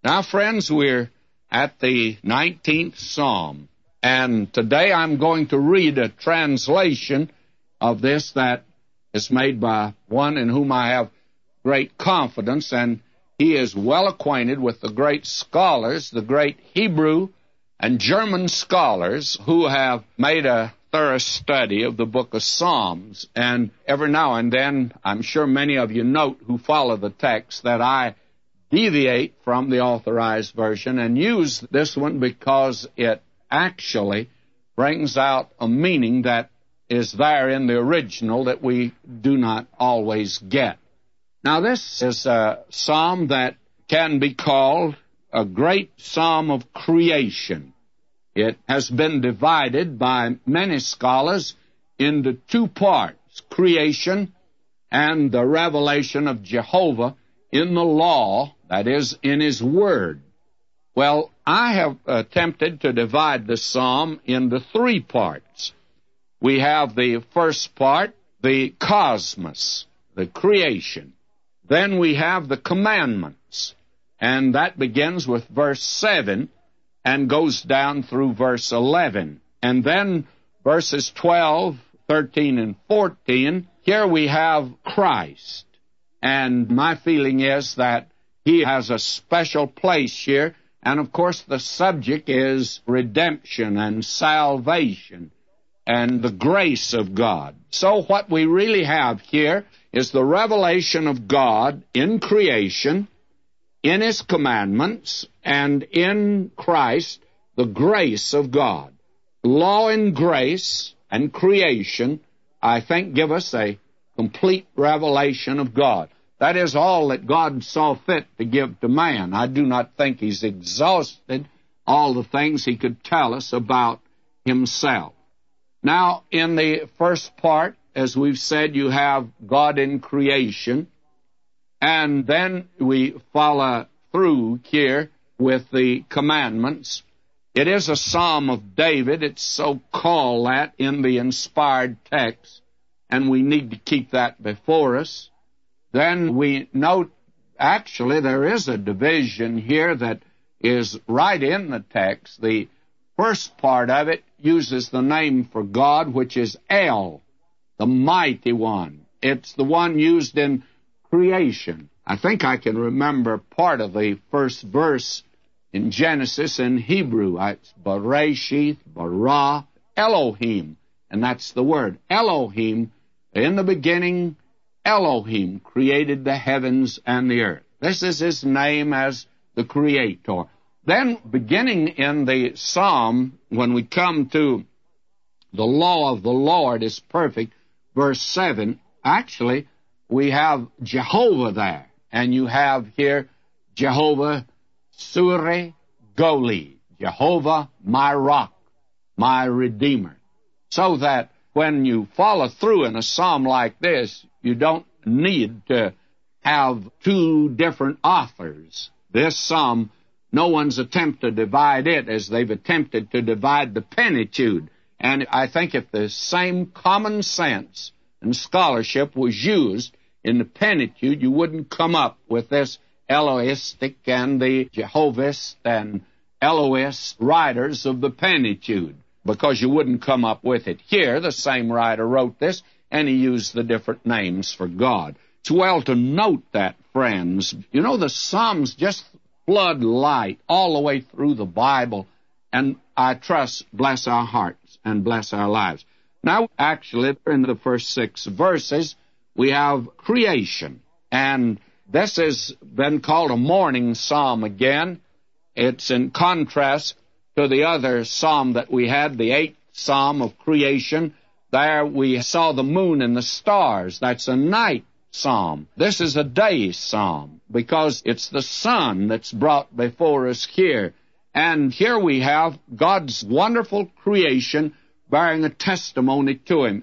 Now, friends, we're at the 19th Psalm, and today I'm going to read a translation of this that is made by one in whom I have great confidence, and he is well acquainted with the great scholars, the great Hebrew and German scholars who have made a thorough study of the book of Psalms. And every now and then, I'm sure many of you note who follow the text that I deviate from the authorized version and use this one because it actually brings out a meaning that is there in the original that we do not always get. Now, this is a psalm that can be called a great psalm of creation. It has been divided by many scholars into two parts, creation and the revelation of Jehovah in the law, that is, in His Word. Well, I have attempted to divide the psalm into three parts. We have the first part, the cosmos, the creation. Then we have the commandments, and that begins with verse 7 and goes down through verse 11. And then verses 12, 13, and 14, here we have Christ. And my feeling is that He has a special place here. And, of course, the subject is redemption and salvation and the grace of God. So what we really have here is the revelation of God in creation, in His commandments, and in Christ, the grace of God. Law and grace and creation, I think, give us a complete revelation of God. That is all that God saw fit to give to man. I do not think He's exhausted all the things He could tell us about Himself. Now, in the first part, as we've said, you have God in creation, and then we follow through here with the commandments. It is a Psalm of David. It's so called that in the inspired text, and we need to keep that before us. Then we note, actually, there is a division here that is right in the text. The first part of it uses the name for God, which is El, the Mighty One. It's the one used in creation. I think I can remember part of the first verse in Genesis in Hebrew. It's Bereshith, Bara, Elohim, and that's the word. Elohim, in the beginning, Elohim created the heavens and the earth. This is His name as the Creator. Then, beginning in the Psalm, when we come to the law of the Lord is perfect, verse 7, actually, we have Jehovah there. And you have here Jehovah Sureh Goli, Jehovah my rock, my Redeemer. So that when you follow through in a psalm like this, you don't need to have two different authors. This psalm, no one's attempted to divide it as they've attempted to divide the Pentateuch. And I think if the same common sense and scholarship was used in the Pentateuch, you wouldn't come up with this Elohistic and the Jehovist and Elohist writers of the Pentateuch, because you wouldn't come up with it. Here, the same writer wrote this, and he used the different names for God. It's well to note that, friends. You know, the Psalms just flood light all the way through the Bible, and I trust bless our hearts and bless our lives. Now, actually, in the first 6 verses, we have creation, and this has been called a morning psalm again. It's in contrast to the other psalm that we had, the 8th psalm of creation. There we saw the moon and the stars. That's a night psalm. This is a day psalm because it's the sun that's brought before us here. And here we have God's wonderful creation bearing a testimony to Him.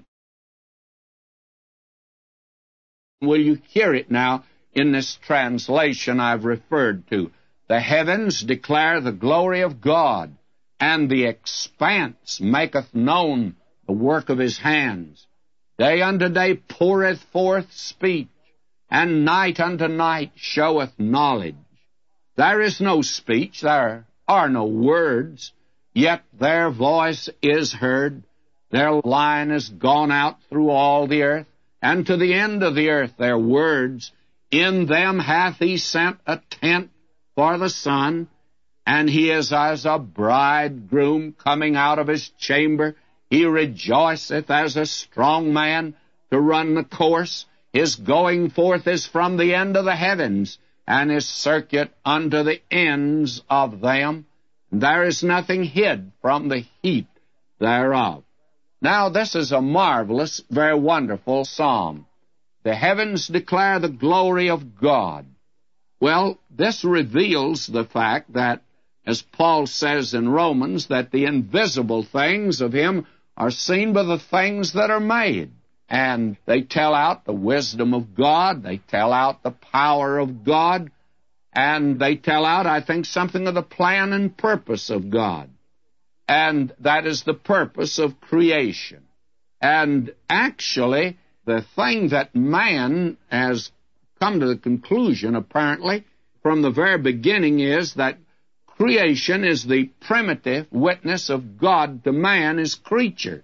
Will you hear it now in this translation I've referred to? The heavens declare the glory of God, and the expanse maketh known the work of His hands. Day unto day poureth forth speech, and night unto night showeth knowledge. There is no speech, there are no words, yet their voice is heard. Their line has gone out through all the earth, and to the end of the earth their words. In them hath he sent a tent for the sun, and he is as a bridegroom coming out of his chamber. He rejoiceth as a strong man to run the course. His going forth is from the end of the heavens, and his circuit unto the ends of them. There is nothing hid from the heat thereof. Now, this is a marvelous, very wonderful psalm. The heavens declare the glory of God. Well, this reveals the fact that, as Paul says in Romans, that the invisible things of him are seen by the things that are made. And they tell out the wisdom of God, they tell out the power of God, and they tell out, I think, something of the plan and purpose of God. And that is the purpose of creation. And actually, the thing that man has come to the conclusion, apparently, from the very beginning is that creation is the primitive witness of God to man as creature.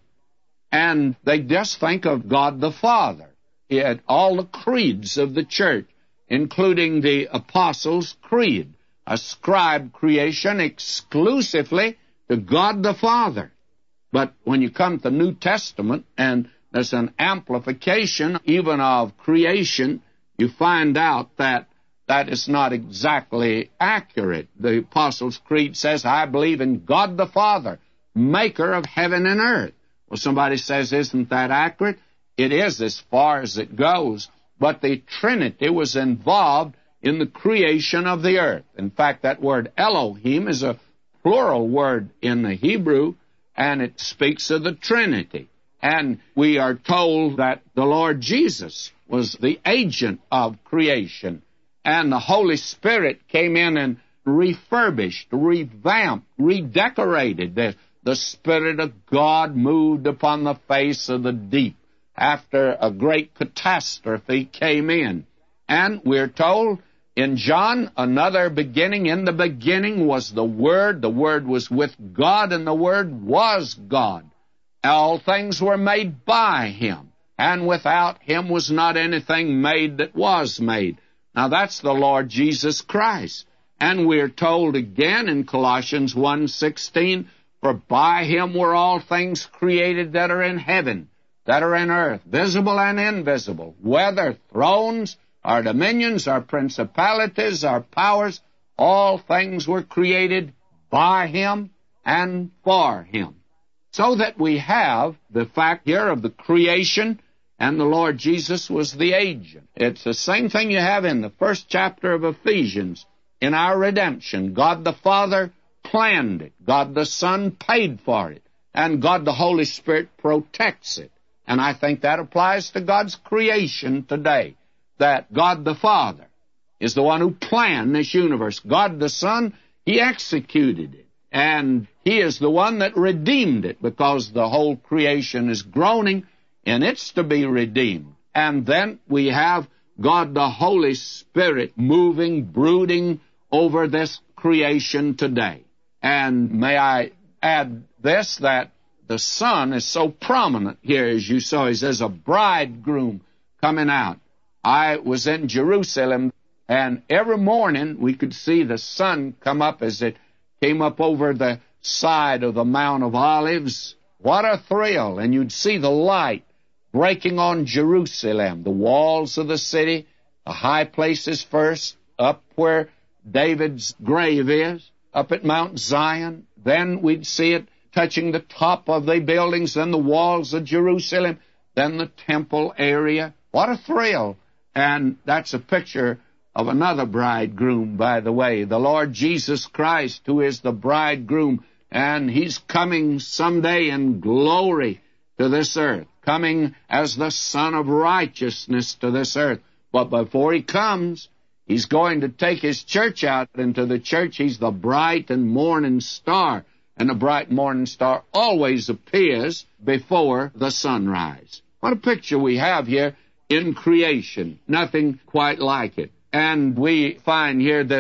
And they just think of God the Father. Yet all the creeds of the church, including the Apostles' Creed, ascribe creation exclusively to God the Father. But when you come to the New Testament, and there's an amplification even of creation, you find out that that is not exactly accurate. The Apostles' Creed says, I believe in God the Father, maker of heaven and earth. Well, somebody says, isn't that accurate? It is as far as it goes. But the Trinity was involved in the creation of the earth. In fact, that word Elohim is a plural word in the Hebrew, and it speaks of the Trinity. And we are told that the Lord Jesus was the agent of creation, and the Holy Spirit came in and refurbished, revamped, redecorated. The Spirit of God moved upon the face of the deep after a great catastrophe came in. And we're told in John, another beginning. In the beginning was the Word was with God, and the Word was God. All things were made by Him, and without Him was not anything made that was made. Now that's the Lord Jesus Christ. And we're told again in Colossians 1:16, for by Him were all things created that are in heaven, that are in earth, visible and invisible, whether thrones, our dominions, our principalities, our powers, all things were created by Him and for Him. So that we have the fact here of the creation, and the Lord Jesus was the agent. It's the same thing you have in the first chapter of Ephesians. In our redemption, God the Father planned it, God the Son paid for it, and God the Holy Spirit protects it. And I think that applies to God's creation today, that God the Father is the one who planned this universe. God the Son, He executed it, and He is the one that redeemed it, because the whole creation is groaning, and it's to be redeemed. And then we have God the Holy Spirit moving, brooding over this creation today. And may I add this, that the Son is so prominent here, as you saw. He says, a bridegroom coming out. I was in Jerusalem, and every morning we could see the sun come up as it came up over the side of the Mount of Olives. What a thrill! And you'd see the light breaking on Jerusalem, the walls of the city, the high places first, up where David's grave is, up at Mount Zion. Then we'd see it touching the top of the buildings, then the walls of Jerusalem, then the temple area. What a thrill! And that's a picture of another bridegroom, by the way, the Lord Jesus Christ, who is the bridegroom, and He's coming someday in glory to this earth, coming as the Son of Righteousness to this earth. But before He comes, He's going to take His church out. Into the church, He's the bright and morning star. And the bright morning star always appears before the sunrise. What a picture we have here in creation. Nothing quite like it. And we find here this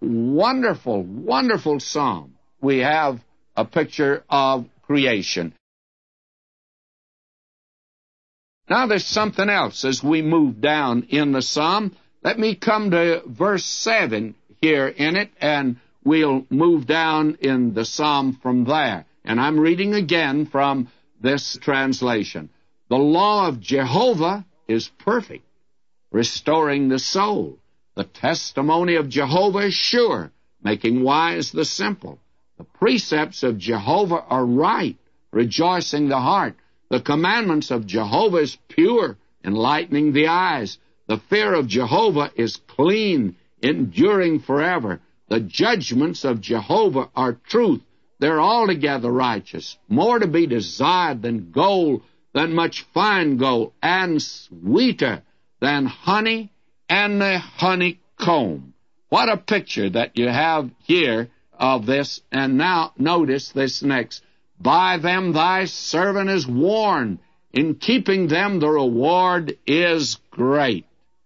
wonderful, wonderful psalm, we have a picture of creation. Now there's something else as we move down in the psalm. Let me come to verse 7 here in it, and we'll move down in the psalm from there. And I'm reading again from this translation. The law of Jehovah is perfect, restoring the soul. The testimony of Jehovah is sure, making wise the simple. The precepts of Jehovah are right, rejoicing the heart. The commandments of Jehovah is pure, enlightening the eyes. The fear of Jehovah is clean, enduring forever. The judgments of Jehovah are truth. They're altogether righteous, more to be desired than gold, than much fine gold, and sweeter than honey and the honeycomb. What a picture that you have here of this. And now notice this next. By them thy servant is warned. In keeping them the reward is great.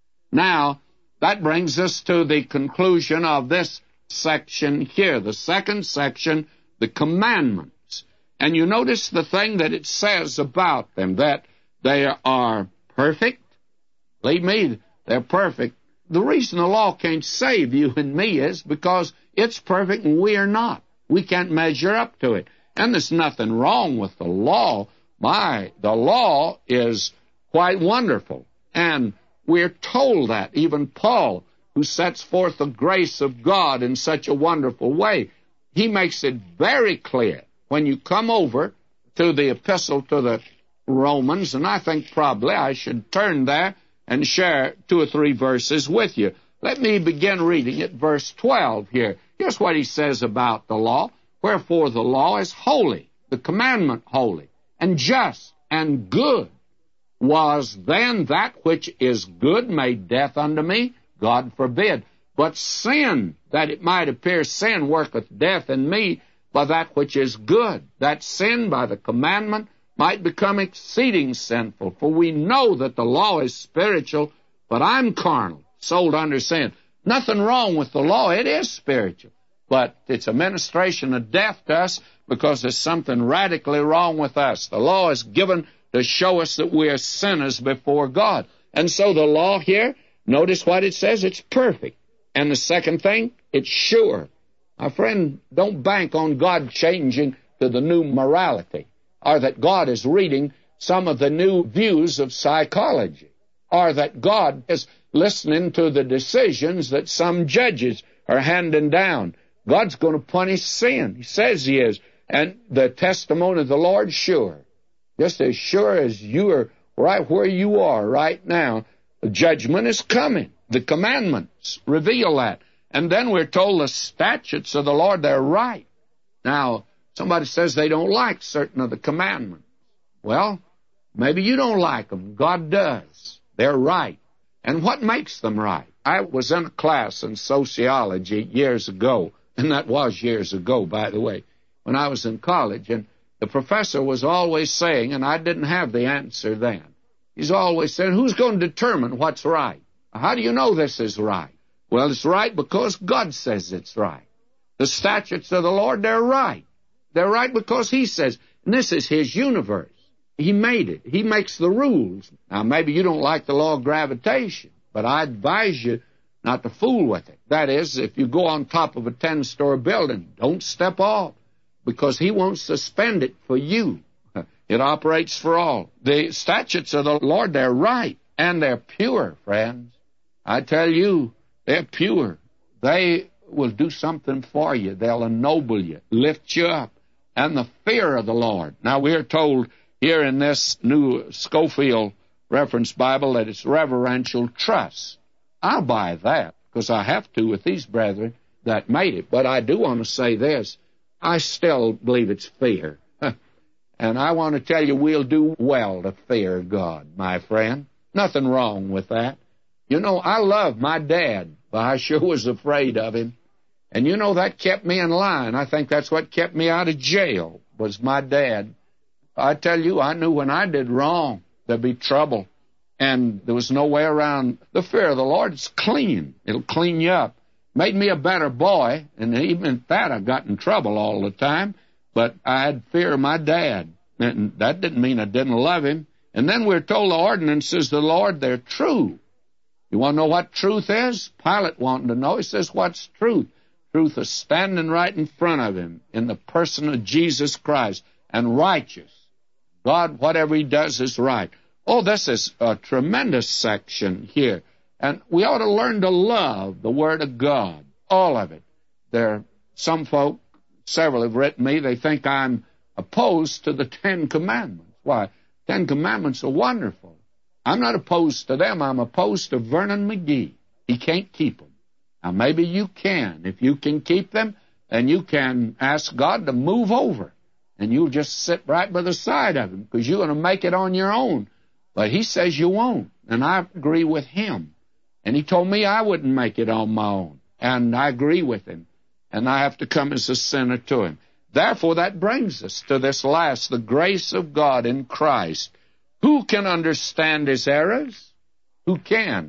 Now, that brings us to the conclusion of this section here. The second section, the commandments. And you notice the thing that it says about them, that they are perfect. Believe me, they're perfect. The reason the law can't save you and me is because it's perfect and we are not. We can't measure up to it. And there's nothing wrong with the law. The law is quite wonderful. And we're told that. Even Paul, who sets forth the grace of God in such a wonderful way, he makes it very clear when you come over to the epistle to the Romans, and I think probably I should turn there and share 2 or 3 verses with you. Let me begin reading at verse 12 here. Here's what he says about the law. Wherefore the law is holy, the commandment holy, and just, and good. Was then that which is good made death unto me? God forbid. But sin, that it might appear sin, worketh death in me by that which is good, that sin by the commandment might become exceeding sinful. For we know that the law is spiritual, but I'm carnal, sold under sin. Nothing wrong with the law. It is spiritual. But it's a ministration of death to us because there's something radically wrong with us. The law is given to show us that we are sinners before God. And so the law here, notice what it says, it's perfect. And the second thing, it's sure. My friend, don't bank on God changing to the new morality, or that God is reading some of the new views of psychology, or that God is listening to the decisions that some judges are handing down. God's going to punish sin. He says he is. And the testimony of the Lord, sure. Just as sure as you are right where you are right now, the judgment is coming. The commandments reveal that. And then we're told the statutes of the Lord, they're right. Now, somebody says they don't like certain of the commandments. Well, maybe you don't like them. God does. They're right. And what makes them right? I was in a class in sociology years ago, and that was years ago, by the way, when I was in college, and the professor was always saying, and I didn't have the answer then, he's always saying, who's going to determine what's right? How do you know this is right? Well, it's right because God says it's right. The statutes of the Lord, they're right. They're right because He says, and this is His universe. He made it. He makes the rules. Now, maybe you don't like the law of gravitation, but I advise you not to fool with it. That is, if you go on top of a 10-story building, don't step off, because He won't suspend it for you. It operates for all. The statutes of the Lord, they're right, and they're pure, friends. I tell you, they're pure. They will do something for you. They'll ennoble you, lift you up. And the fear of the Lord. Now, we're told here in this new Scofield Reference Bible that it's reverential trust. I'll buy that, because I have to with these brethren that made it. But I do want to say this. I still believe it's fear. And I want to tell you, we'll do well to fear God, my friend. Nothing wrong with that. You know, I love my dad, but I sure was afraid of him. And you know, that kept me in line. I think that's what kept me out of jail, was my dad. I tell you, I knew when I did wrong, there'd be trouble. And there was no way around. The fear of the Lord is clean. It'll clean you up. Made me a better boy, and even at that I got in trouble all the time, but I had fear of my dad. And that didn't mean I didn't love him. And then we're told the ordinances of the Lord, they're true. You want to know what truth is? Pilate wanted to know. He says, what's truth? Truth is standing right in front of him in the person of Jesus Christ, and righteous. God, whatever he does is right. Oh, this is a tremendous section here. And we ought to learn to love the Word of God, all of it. There are some folk, several have written me, they think I'm opposed to the Ten Commandments. Why? Ten Commandments are wonderful. I'm not opposed to them. I'm opposed to Vernon McGee. He can't keep them. Now, maybe you can. If you can keep them, then you can ask God to move over, and you'll just sit right by the side of him, because you're going to make it on your own. But he says you won't, and I agree with him. And he told me I wouldn't make it on my own, and I agree with him, and I have to come as a sinner to him. Therefore, that brings us to this last, the grace of God in Christ. Who can understand his errors? Who can?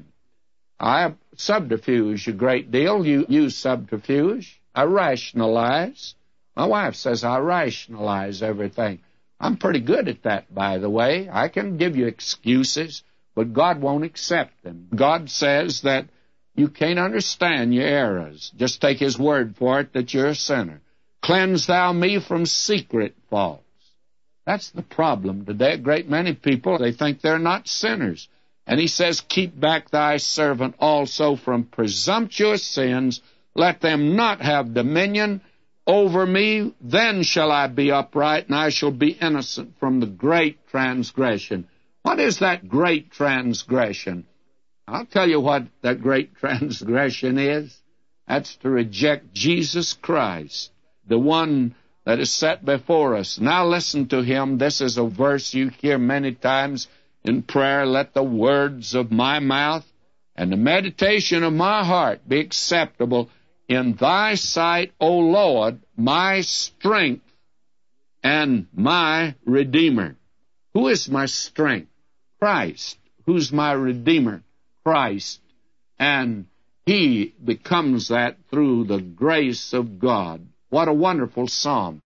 I subterfuge a great deal. You use subterfuge. I rationalize. My wife says I rationalize everything. I'm pretty good at that, by the way. I can give you excuses, but God won't accept them. God says that you can't understand your errors. Just take his word for it that you're a sinner. Cleanse thou me from secret faults. That's the problem today. A great many people, they think they're not sinners. And he says, keep back thy servant also from presumptuous sins. Let them not have dominion over me. Then shall I be upright, and I shall be innocent from the great transgression. What is that great transgression? I'll tell you what that great transgression is. That's to reject Jesus Christ, the one that is set before us. Now listen to him. This is a verse you hear many times in prayer. Let the words of my mouth and the meditation of my heart be acceptable in thy sight, O Lord, my strength and my Redeemer. Who is my strength? Christ. Who's my Redeemer? Christ. And he becomes that through the grace of God. What a wonderful psalm.